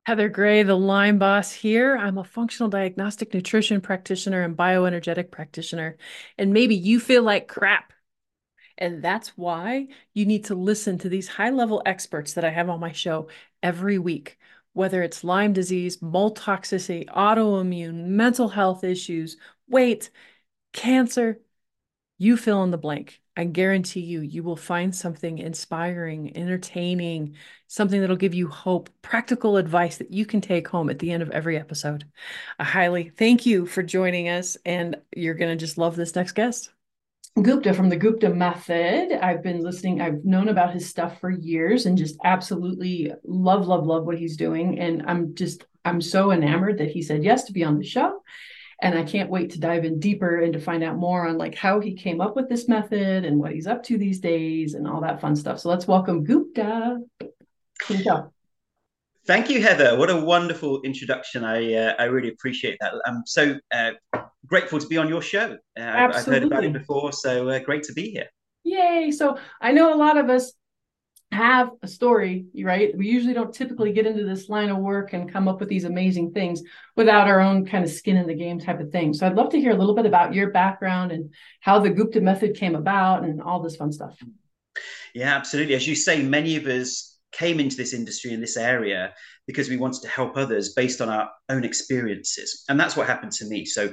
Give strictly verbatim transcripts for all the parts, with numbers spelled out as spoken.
Heather Gray, the Lyme Boss here. I'm a functional diagnostic nutrition practitioner and bioenergetic practitioner. And maybe you feel like crap. And that's why you need to listen to these high level experts that I have on my show every week, whether it's Lyme disease, mold toxicity, autoimmune, mental health issues, weight, cancer, you fill in the blank. I guarantee you, you will find something inspiring, entertaining, something that'll give you hope, practical advice that you can take home at the end of every episode. I highly thank you for joining us, and you're going to just love this next guest. Gupta from the Gupta Method. I've been listening, I've known about his stuff for years and just absolutely love, love, love what he's doing. And I'm just, I'm so enamored that he said yes to be on the show. And I can't wait to dive in deeper and to find out more on like how he came up with this method and what he's up to these days and all that fun stuff. So let's welcome Gupta. Here we go. Thank you, Heather. What a wonderful introduction. I uh, I really appreciate that. I'm so uh, grateful to be on your show. Uh, I've, I've heard about it Absolutely. before, so uh, great to be here. Yay. So I know a lot of us have a story, right? We usually don't typically get into this line of work and come up with these amazing things without our own kind of skin in the game type of thing. So I'd love to hear a little bit about your background and how the Gupta method came about and all this fun stuff. Yeah, absolutely. As you say, many of us came into this industry in this area because we wanted to help others based on our own experiences, and that's what happened to me. So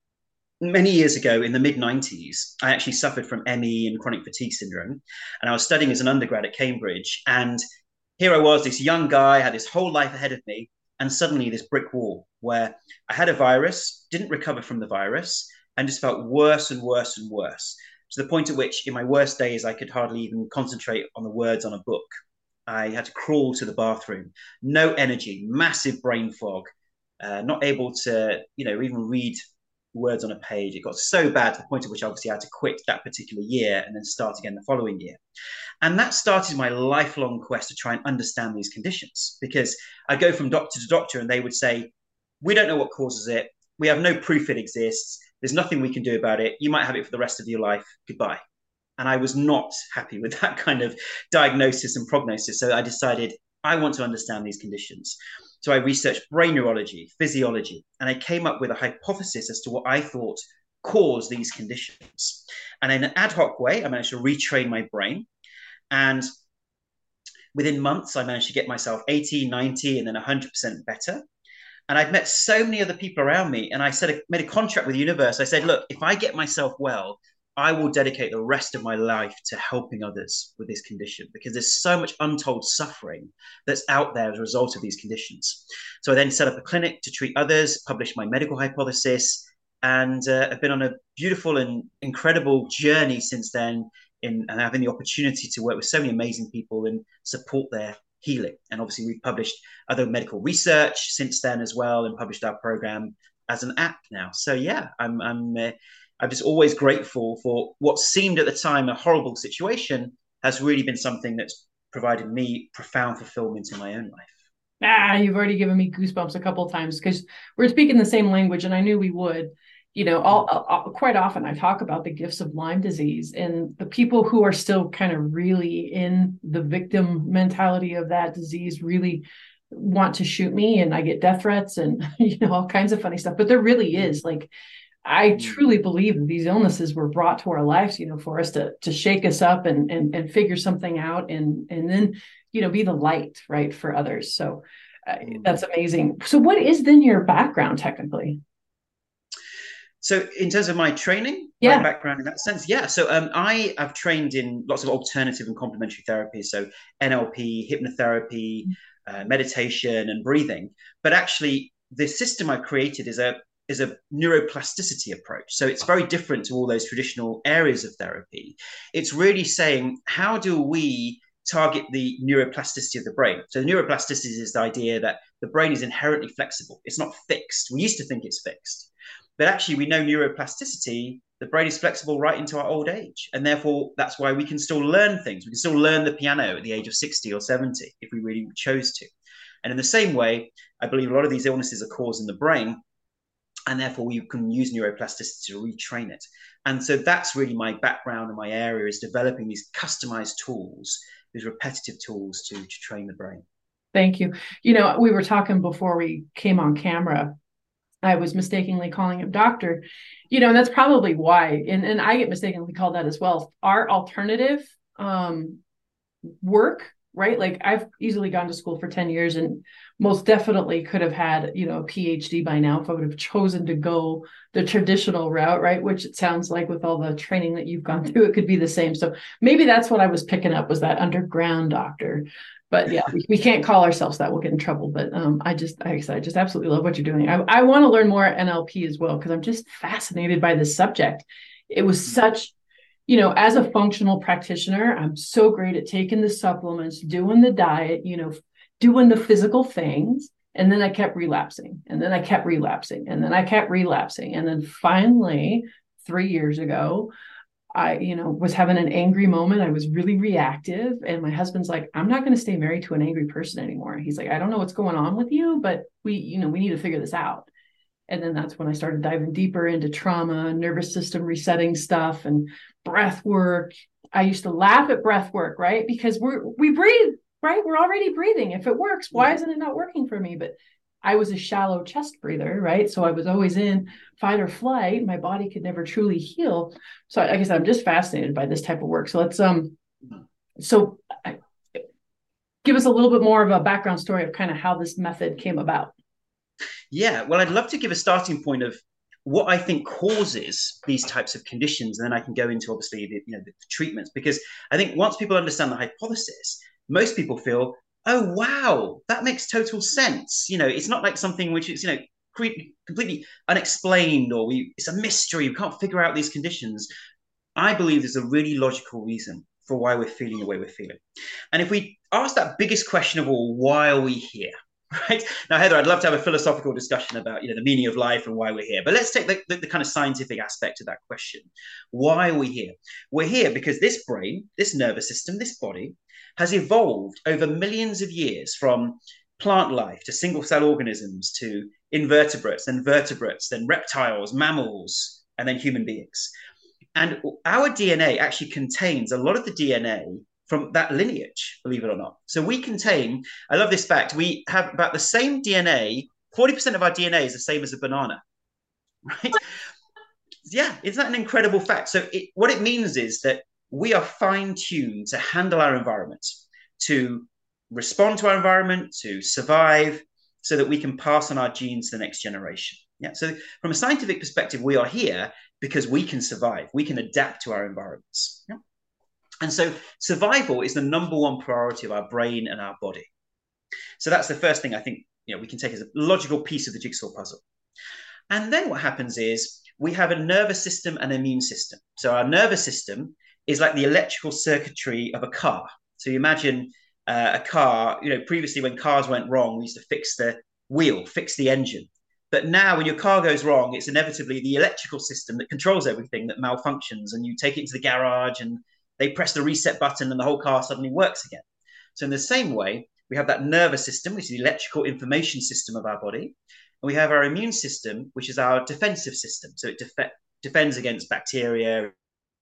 many years ago in the mid nineties, I actually suffered from M E and chronic fatigue syndrome. And I was studying as an undergrad at Cambridge. And here I was, this young guy, had this whole life ahead of me. And suddenly this brick wall where I had a virus, didn't recover from the virus, and just felt worse and worse and worse. To the point at which, in my worst days, I could hardly even concentrate on the words on a book. I had to crawl to the bathroom, no energy, massive brain fog, uh, not able to, you know, even read words on a page. It got so bad to the point at which obviously I had to quit that particular year and then start again the following year. And that started my lifelong quest to try and understand these conditions because I go from doctor to doctor and they would say, we don't know what causes it. We have no proof it exists. There's nothing we can do about it. You might have it for the rest of your life. Goodbye. And I was not happy with that kind of diagnosis and prognosis. So I decided I want to understand these conditions. So I researched brain neurology, physiology, and I came up with a hypothesis as to what I thought caused these conditions. And in an ad hoc way, I managed to retrain my brain. And within months, I managed to get myself eighty, ninety, and then one hundred percent better. And I'd met so many other people around me. And I said, made a contract with the universe. I said, look, if I get myself well, I will dedicate the rest of my life to helping others with this condition because there's so much untold suffering that's out there as a result of these conditions. So I then set up a clinic to treat others, published my medical hypothesis, and uh, I've been on a beautiful and incredible journey since then in and having the opportunity to work with so many amazing people and support their healing. And obviously, we've published other medical research since then as well, and published our program as an app now. So yeah, I'm I'm uh, I'm just always grateful for what seemed at the time a horrible situation has really been something that's provided me profound fulfillment in my own life. Ah, you've already given me goosebumps a couple of times because we're speaking the same language, and I knew we would. You know, all, all, quite often I talk about the gifts of Lyme disease and the people who are still kind of really in the victim mentality of that disease really want to shoot me, and I get death threats and you know all kinds of funny stuff. But there really is like I Mm. truly believe that these illnesses were brought to our lives, you know, for us to to shake us up and and and figure something out and and then, you know, be the light, right, for others. So uh, Mm. that's amazing. So what is then your background technically? So, in terms of my training, my Yeah. background in that sense, yeah. So, um, I have trained in lots of alternative and complementary therapies, so N L P, hypnotherapy, uh, meditation, and breathing. But actually, the system I've created is a is a neuroplasticity approach. So it's very different to all those traditional areas of therapy. It's really saying how do we target the neuroplasticity of the brain. So neuroplasticity is the idea that the brain is inherently flexible. It's not fixed. We used to think it's fixed. But actually, we know neuroplasticity, the brain is flexible right into our old age. And therefore, that's why we can still learn things. We can still learn the piano at the age of sixty or seventy if we really chose to. And in the same way, I believe a lot of these illnesses are caused in the brain. And therefore, we can use neuroplasticity to retrain it. And so that's really my background and my area is developing these customized tools, these repetitive tools to, to train the brain. Thank you. You know, we were talking before we came on camera. I was mistakenly calling him doctor, you know, and that's probably why. And, and I get mistakenly called that as well. Our alternative um, work, right? Like I've easily gone to school for ten years and most definitely could have had, you know, a PhD by now if I would have chosen to go the traditional route, right? Which it sounds like with all the training that you've gone through, it could be the same. So maybe that's what I was picking up was that underground doctor. But yeah, we, we can't call ourselves that. We'll get in trouble. But um, I just, like I said, I just absolutely love what you're doing. I, I want to learn more N L P as well because I'm just fascinated by this subject. It was such, you know, as a functional practitioner, I'm so great at taking the supplements, doing the diet, you know, doing the physical things. And then I kept relapsing. And then I kept relapsing. And then I kept relapsing. And then finally, three years ago, I, you know, was having an angry moment. I was really reactive. And my husband's like, I'm not going to stay married to an angry person anymore. He's like, I don't know what's going on with you, but we, you know, we need to figure this out. And then that's when I started diving deeper into trauma, nervous system resetting stuff, and breath work. I used to laugh at breath work, right? Because we're we breathe, right? We're already breathing. If it works, why isn't it not working for me? But I was a shallow chest breather, right? So I was always in fight or flight. My body could never truly heal. So I guess I'm just fascinated by this type of work. So let's um, so I, give us a little bit more of a background story of kind of how this method came about. Yeah, well, I'd love to give a starting point of what I think causes these types of conditions, and then I can go into obviously the, you know, the treatments, because I think once people understand the hypothesis, most people feel, oh wow, that makes total sense. You know, it's not like something which is, you know, completely unexplained, or we it's a mystery. We can't figure out these conditions. I believe there's a really logical reason for why we're feeling the way we're feeling. And if we ask that biggest question of all, why are we here? Right now, Heather, I'd love to have a philosophical discussion about, you know, the meaning of life and why we're here. But let's take the, the, the kind of scientific aspect of that question. Why are we here? We're here because this brain, this nervous system, this body has evolved over millions of years from plant life to single cell organisms to invertebrates, then vertebrates, then reptiles, mammals, and then human beings. And our D N A actually contains a lot of the D N A from that lineage, believe it or not. So we contain, I love this fact, we have about the same D N A, forty percent of our D N A is the same as a banana, right? Yeah, isn't that an incredible fact? So it, what it means is that we are fine-tuned to handle our environment, to respond to our environment, to survive, so that we can pass on our genes to the next generation. Yeah. So from a scientific perspective, we are here because we can survive. We can adapt to our environments. Yeah? And so survival is the number one priority of our brain and our body. So that's the first thing I think, you know, we can take as a logical piece of the jigsaw puzzle. And then what happens is we have a nervous system and immune system. So our nervous system is like the electrical circuitry of a car. So you imagine uh, a car, you know, previously when cars went wrong, we used to fix the wheel, fix the engine. But now when your car goes wrong, it's inevitably the electrical system that controls everything that malfunctions, and you take it to the garage and they press the reset button and the whole car suddenly works again. So in the same way, we have that nervous system, which is the electrical information system of our body. And we have our immune system, which is our defensive system. So it def- defends against bacteria.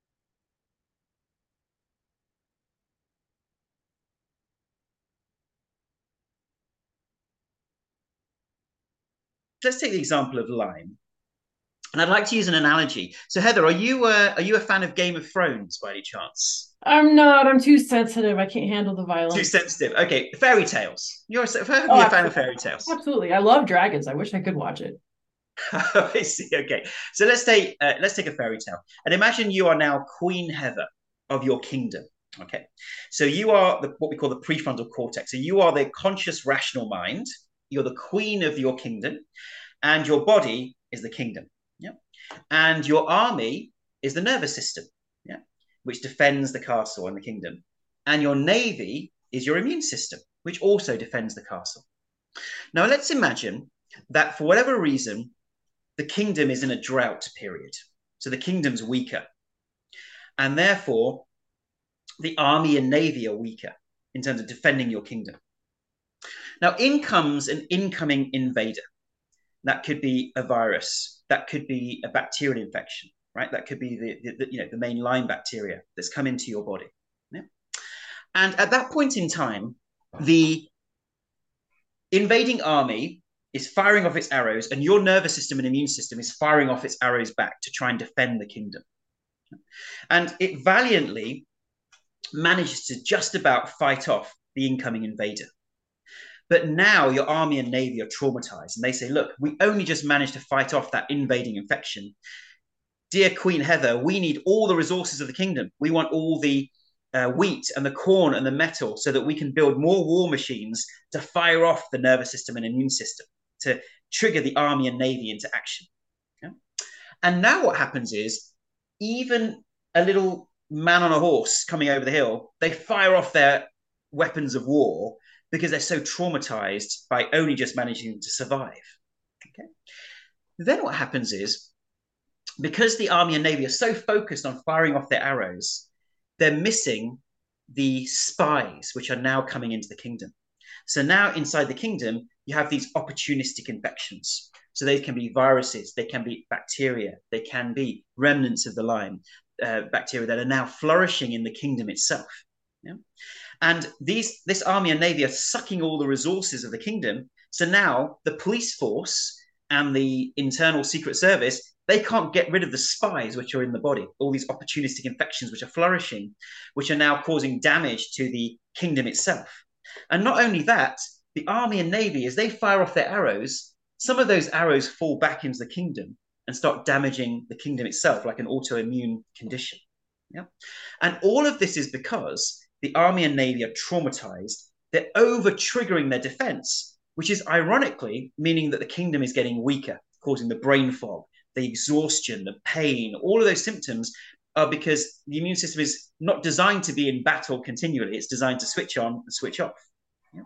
Let's take the example of Lyme. And I'd like to use an analogy. So Heather, are you uh, are you a fan of Game of Thrones by any chance? I'm not. I'm too sensitive. I can't handle the Too violence. sensitive. Okay, fairy tales. You're a, Oh, you're a fan of absolutely. fairy tales. Absolutely. I love dragons. I wish I could watch it. I see. Okay, so let's take uh, let's take a fairy tale, and imagine you are now Queen Heather of your kingdom. Okay, so you are the, what we call the prefrontal cortex. So you are the conscious, rational mind. You're the queen of your kingdom, and your body is the kingdom. Yeah, and your army is the nervous system. Yeah, which defends the castle and the kingdom, and your navy is your immune system, which also defends the castle. Now let's imagine that for whatever reason the kingdom is in a drought period. So the kingdom's weaker. And therefore, the army and navy are weaker in terms of defending your kingdom. Now, in comes an incoming invader. That could be a virus. That could be a bacterial infection, right? That could be the, the you know, the main Lyme bacteria that's come into your body. Yeah? And at that point in time, the invading army is firing off its arrows, and your nervous system and immune system is firing off its arrows back to try and defend the kingdom. And it valiantly manages to just about fight off the incoming invader. But now your army and navy are traumatized, and they say, look, we only just managed to fight off that invading infection. Dear Queen Heather, we need all the resources of the kingdom. We want all the uh, wheat and the corn and the metal so that we can build more war machines to fire off the nervous system and immune system, to trigger the army and navy into action. Yeah? And now what happens is, even a little man on a horse coming over the hill, they fire off their weapons of war because they're so traumatized by only just managing to survive. Okay. Then what happens is, because the army and navy are so focused on firing off their arrows, they're missing the spies, which are now coming into the kingdom. So now inside the kingdom, you have these opportunistic infections. So they can be viruses, they can be bacteria, they can be remnants of the Lyme uh, bacteria that are now flourishing in the kingdom itself. Yeah? And these, this army and navy are sucking all the resources of the kingdom. So now the police force and the internal secret service, they can't get rid of the spies which are in the body, all these opportunistic infections which are flourishing, which are now causing damage to the kingdom itself. And not only that, the army and navy, as they fire off their arrows, some of those arrows fall back into the kingdom and start damaging the kingdom itself, like an autoimmune condition. Yeah? And all of this is because the army and navy are traumatized. They're over-triggering their defense, which is ironically meaning that the kingdom is getting weaker, causing the brain fog, the exhaustion, the pain. All of those symptoms are because the immune system is not designed to be in battle continually. It's designed to switch on and switch off. Yeah.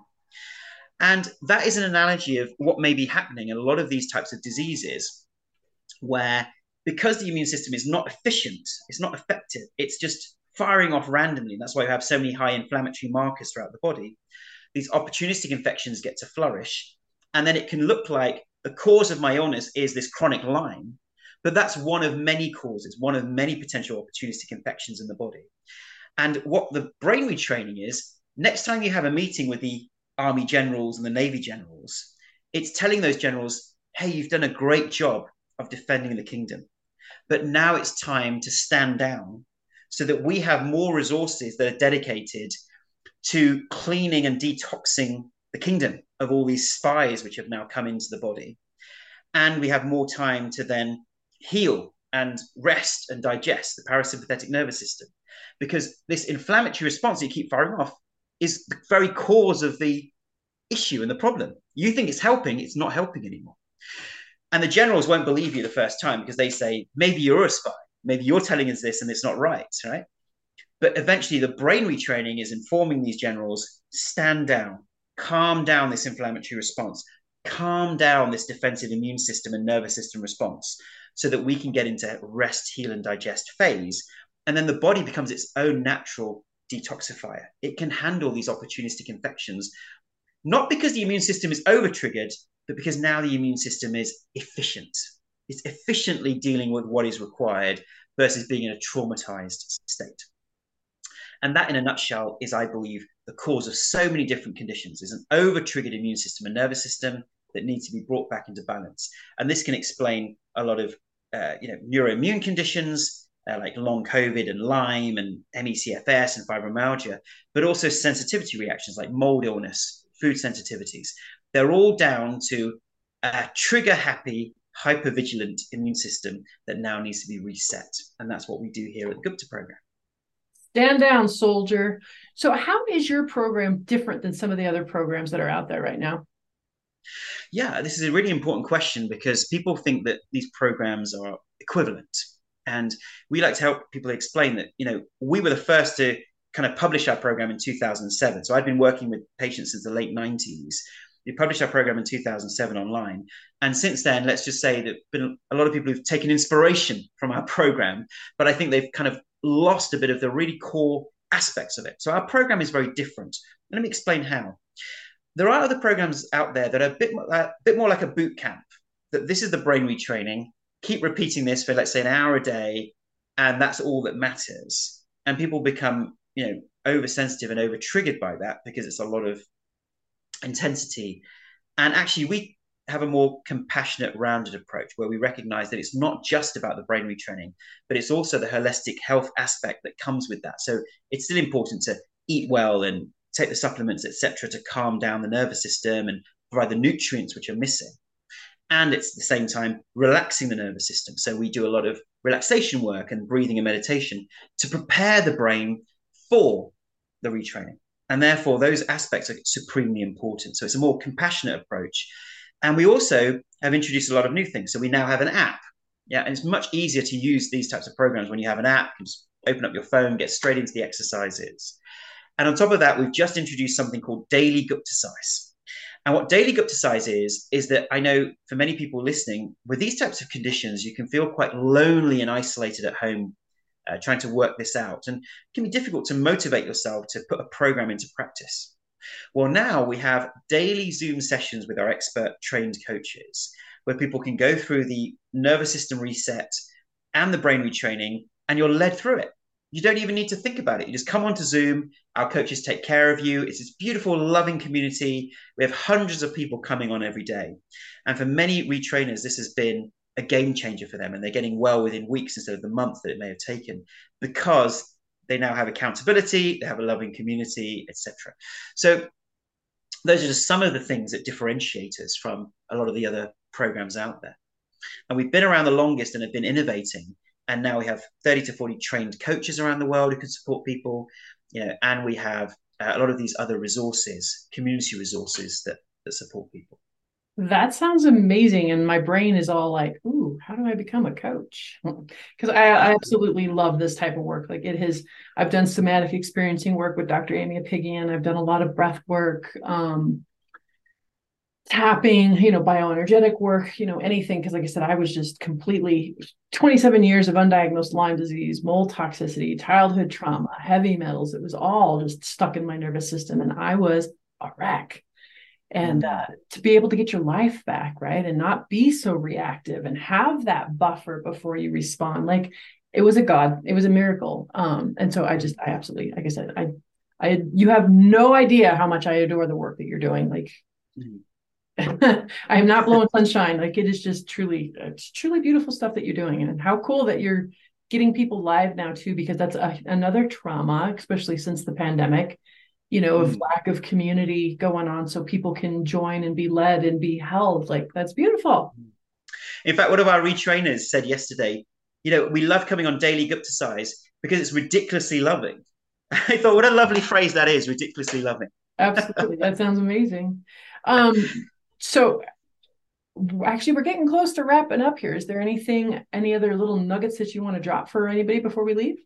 And that is an analogy of what may be happening in a lot of these types of diseases, where because the immune system is not efficient, it's not effective, it's just firing off randomly. That's why we have so many high inflammatory markers throughout the body. These opportunistic infections get to flourish. And then it can look like the cause of my illness is this chronic Lyme, but that's one of many causes, one of many potential opportunistic infections in the body. And what the brain retraining is, next time you have a meeting with the army generals and the navy generals, it's telling those generals, hey, you've done a great job of defending the kingdom, but now it's time to stand down so that we have more resources that are dedicated to cleaning and detoxing the kingdom of all these spies which have now come into the body. And we have more time to then heal and rest and digest the parasympathetic nervous system. Because this inflammatory response you keep firing off is the very cause of the issue and the problem. You think it's helping, it's not helping anymore. And the generals won't believe you the first time because they say, maybe you're a spy, maybe you're telling us this and it's not right, right? But eventually the brain retraining is informing these generals, stand down, calm down this inflammatory response, calm down this defensive immune system and nervous system response so that we can get into rest, heal, and digest phase. And then the body becomes its own natural detoxifier. It can handle these opportunistic infections, not because the immune system is over-triggered, but because now the immune system is efficient. It's efficiently dealing with what is required versus being in a traumatized state. And that, in a nutshell, is, I believe, the cause of so many different conditions. There's an over-triggered immune system and nervous system that needs to be brought back into balance. And this can explain a lot of uh, you know, neuroimmune conditions, uh, like long COVID and Lyme and M E C F S and fibromyalgia, but also sensitivity reactions like mold illness, food sensitivities. They're all down to a trigger-happy, hypervigilant immune system that now needs to be reset. And that's what we do here at the Gupta program. Stand down, soldier. So how is your program different than some of the other programs that are out there right now? Yeah, this is a really important question because people think that these programs are equivalent. And we like to help people explain that, you know, we were the first to kind of publish our program in two thousand seven. So I've been working with patients since the late nineties. We published our program in two thousand seven online. And since then, let's just say that been a lot of people who've taken inspiration from our program, but I think they've kind of lost a bit of the really core aspects of it. So our program is very different. Let me explain how. There are other programs out there that are a bit, uh, a bit more like a boot camp, that this is the brain retraining. Keep repeating this for, let's say, an hour a day, and that's all that matters. And people become, you know, oversensitive and over-triggered by that because it's a lot of intensity And actually, we have a more compassionate, rounded approach where we recognize that it's not just about the brain retraining, but it's also the holistic health aspect that comes with that. So it's still important to eat well and take the supplements, et cetera, to calm down the nervous system and provide the nutrients which are missing. And it's at the same time relaxing the nervous system. So we do a lot of relaxation work and breathing and meditation to prepare the brain for the retraining. And therefore, those aspects are supremely important. So it's a more compassionate approach. And we also have introduced a lot of new things. So we now have an app. Yeah, and it's much easier to use these types of programs when you have an app. You just open up your phone, get straight into the exercises. And on top of that, we've just introduced something called Daily Guptasize. And what Daily Guptasize is, is that I know for many people listening, with these types of conditions, you can feel quite lonely and isolated at home, uh, trying to work this out. And it can be difficult to motivate yourself to put a program into practice. Well, now we have daily Zoom sessions with our expert trained coaches where people can go through the nervous system reset and the brain retraining, and you're led through it. You don't even need to think about it. You just come onto Zoom. Our coaches take care of you. It's this beautiful, loving community. We have hundreds of people coming on every day. And for many retrainers, this has been a game changer for them. And they're getting well within weeks instead of the month that it may have taken, because they now have accountability, they have a loving community, et cetera. So those are just some of the things that differentiate us from a lot of the other programs out there. And we've been around the longest and have been innovating. And now we have thirty to forty trained coaches around the world who can support people, you know, and we have uh, a lot of these other resources, community resources that, that support people. That sounds amazing. And my brain is all like, ooh, how do I become a coach? Because I, I absolutely love this type of work. Like it has, I've done somatic experiencing work with Doctor Amy Apigian. I've done a lot of breath work, um, tapping, you know, bioenergetic work, you know, anything. Because like I said, I was just completely twenty-seven years of undiagnosed Lyme disease, mold toxicity, childhood trauma, heavy metals. It was all just stuck in my nervous system. And I was a wreck. And uh, to be able to get your life back, right, and not be so reactive and have that buffer before you respond, like it was a God, it was a miracle. Um, and so I just, I absolutely, like I said, I, I, you have no idea how much I adore the work that you're doing. Like, mm-hmm. I am not blowing sunshine. Like it is just truly, it's truly beautiful stuff that you're doing, and how cool that you're getting people live now too, because that's a, another trauma, especially since the pandemic. You know, of lack of community going on, so people can join and be led and be held. Like that's beautiful. In fact, one of our retrainers said yesterday, you know, we love coming on Daily Guptasize because it's ridiculously loving. I thought, what a lovely phrase that is, ridiculously loving. Absolutely. That sounds amazing. Um, so actually, we're getting close to wrapping up here. Is there anything, any other little nuggets that you want to drop for anybody before we leave?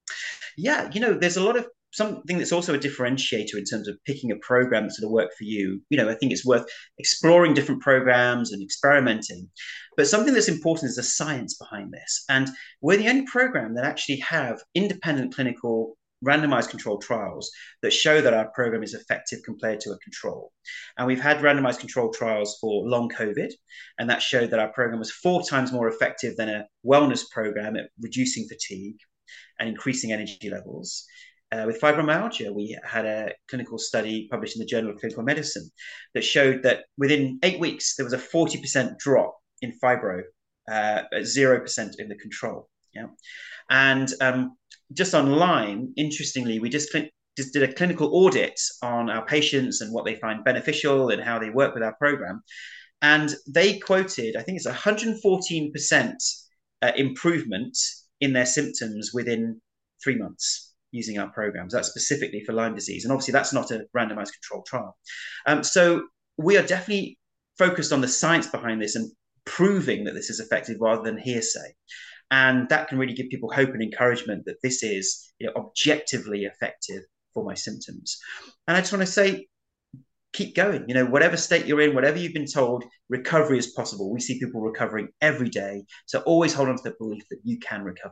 Yeah, you know, there's a lot of something that's also a differentiator in terms of picking a program that's going to work for you. You know, I think it's worth exploring different programs and experimenting. But something that's important is the science behind this. And we're the only program that actually have independent clinical randomized controlled trials that show that our program is effective compared to a control. And we've had randomized controlled trials for long COVID, and that showed that our program was four times more effective than a wellness program at reducing fatigue and increasing energy levels. Uh, with fibromyalgia, we had a clinical study published in the Journal of Clinical Medicine that showed that within eight weeks, there was a forty percent drop in fibro, uh, zero percent in the control. Yeah. And um, just online, interestingly, we just, cl- just did a clinical audit on our patients and what they find beneficial and how they work with our program. And they quoted, I think it's one hundred fourteen percent uh, improvement in their symptoms within three months using our programs. That's specifically for Lyme disease. And obviously that's not a randomized controlled trial. Um, so we are definitely focused on the science behind this and proving that this is effective rather than hearsay. And that can really give people hope and encouragement that this is, you know, objectively effective for my symptoms. And I just want to say, keep going. You know, whatever state you're in, whatever you've been told, recovery is possible. We see people recovering every day. So always hold on to the belief that you can recover.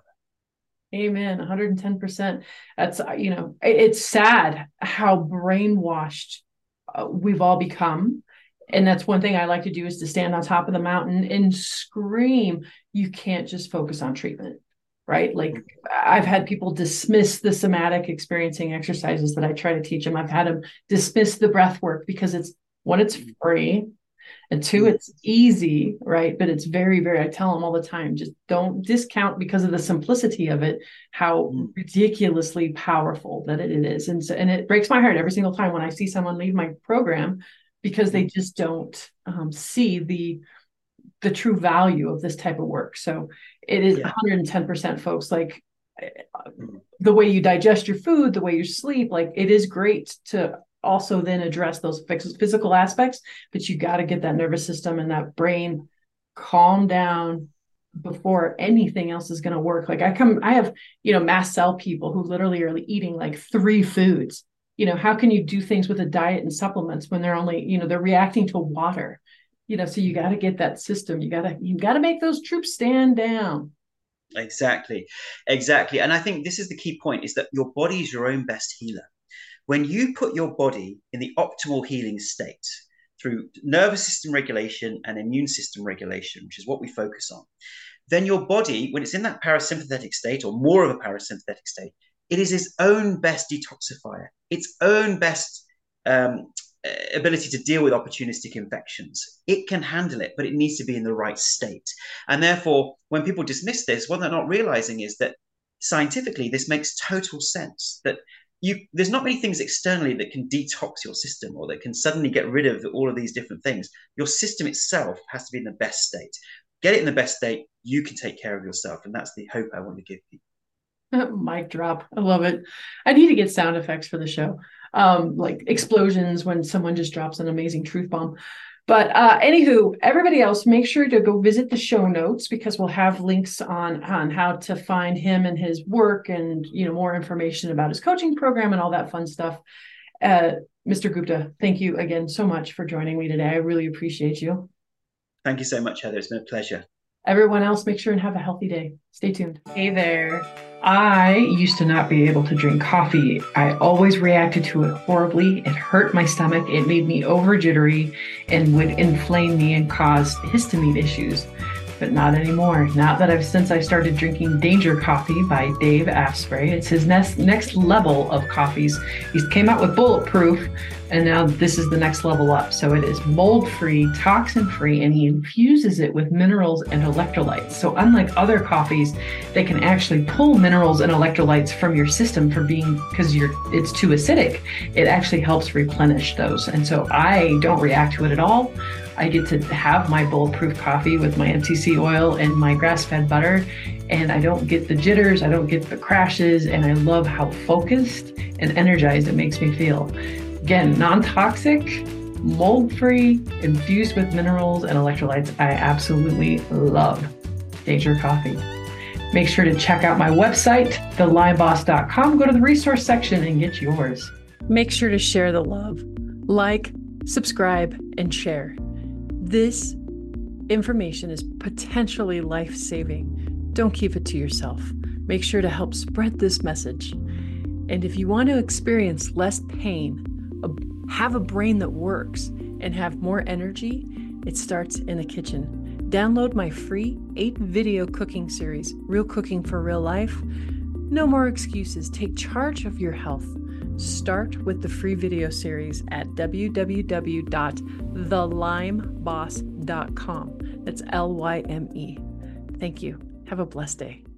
Amen. one hundred ten percent. That's, you know, it's sad how brainwashed uh, we've all become. And that's one thing I like to do, is to stand on top of the mountain and scream, you can't just focus on treatment, right? Like I've had people dismiss the somatic experiencing exercises that I try to teach them. I've had them dismiss the breath work because it's, one, it's free, And two, Mm. it's easy, right? But it's very, very, I tell them all the time, just don't discount because of the simplicity of it, how Mm. ridiculously powerful that it is. And so, and it breaks my heart every single time when I see someone leave my program because they Mm. just don't um, see the the true value of this type of work. So it is Yeah. one hundred ten percent folks, like Mm. the way you digest your food, the way you sleep, like it is great to also then address those physical aspects, but you got to get that nervous system and that brain calm down before anything else is going to work. Like I come, I have, you know, mast cell people who literally are eating like three foods. You know, how can you do things with a diet and supplements when they're only, you know, they're reacting to water, you know, so you got to get that system. You got to, you got to make those troops stand down. Exactly. Exactly. And I think this is the key point is that your body is your own best healer. When you put your body in the optimal healing state through nervous system regulation and immune system regulation, which is what we focus on, then your body, when it's in that parasympathetic state or more of a parasympathetic state, it is its own best detoxifier, its own best um, ability to deal with opportunistic infections. It can handle it, but it needs to be in the right state. And therefore, when people dismiss this, what they're not realizing is that scientifically, this makes total sense that you, there's not many things externally that can detox your system or that can suddenly get rid of all of these different things. Your system itself has to be in the best state. Get it in the best state, you can take care of yourself. And that's the hope I want to give people. Mic drop. I love it. I need to get sound effects for the show. Um, like explosions when someone just drops an amazing truth bomb. But uh, anywho, everybody else, make sure to go visit the show notes because we'll have links on, on how to find him and his work and, you know, more information about his coaching program and all that fun stuff. Uh, Mister Gupta, thank you again so much for joining me today. I really appreciate you. Thank you so much, Heather. It's been a pleasure. Everyone else, make sure and have a healthy day. Stay tuned. Hey there. I used to not be able to drink coffee. I always reacted to it horribly. It hurt my stomach. It made me over jittery and would inflame me and cause histamine issues. But not anymore. Not that I've since I started drinking Danger Coffee by Dave Asprey. It's his next next level of coffees. He came out with Bulletproof, and now this is the next level up. So it is mold-free, toxin-free, and he infuses it with minerals and electrolytes. So unlike other coffees, they can actually pull minerals and electrolytes from your system for being because you're it's too acidic. It actually helps replenish those. And so I don't react to it at all. I get to have my bulletproof coffee with my M C C oil and my grass-fed butter, and I don't get the jitters, I don't get the crashes, and I love how focused and energized it makes me feel. Again, non-toxic, mold-free, infused with minerals and electrolytes. I absolutely love Danger Coffee. Make sure to check out my website, the lime boss dot com. Go to the resource section and get yours. Make sure to share the love. Like, subscribe, and share. This information is potentially life-saving. Don't keep it to yourself. Make sure to help spread this message. And if you want to experience less pain, have a brain that works, and have more energy, it starts in the kitchen. Download my free eight video cooking series, Real Cooking for Real Life. No more excuses. Take charge of your health. Start with the free video series at w w w dot the lime boss dot com. That's L Y M E. Thank you. Have a blessed day.